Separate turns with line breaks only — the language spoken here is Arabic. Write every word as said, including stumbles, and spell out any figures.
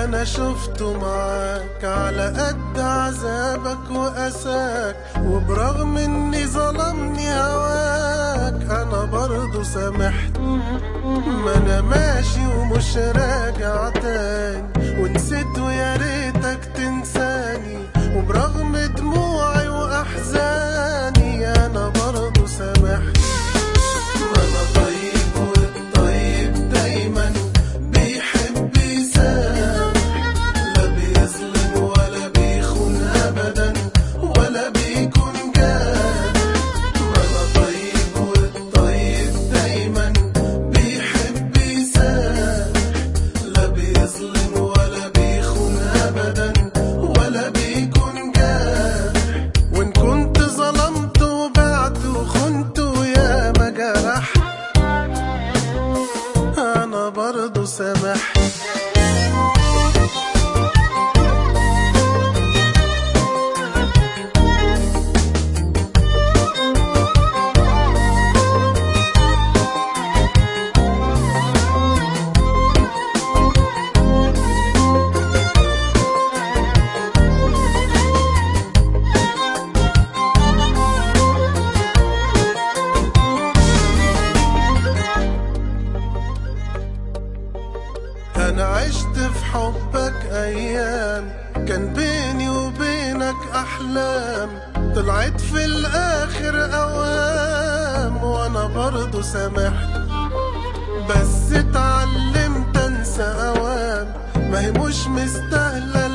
أنا شفته معاك على قد عذابك وأساك، وبرغم إني ظلمني هواك أنا برضو سامحت. ما أنا ماشي ومش راجع تاني، ونسيت ويا ريتك تنساني، وبرغم دموعي وأحزاني أنا برضو سامحت. ما أنا طيب والطيب دايما بيحب يسامح، لا بيظلم ولا بيخون أبدا ولا بيكون جارح. ما أنا طيب والطيب دايما بيحب يسامح، لا بيظلم ولا بيخون أبدا ولا بيكون جارح. وإن كنت ظلمت وبعت وخنت ويا ما جرحت أنا برضو سامحت. أنا عشت في حبك أيام كان بيني وبينك أحلام، طلعت في الآخر أوام وأنا برضو سامحت. بس اتعلمت أنسى أوام، ما هي مش مستاهلة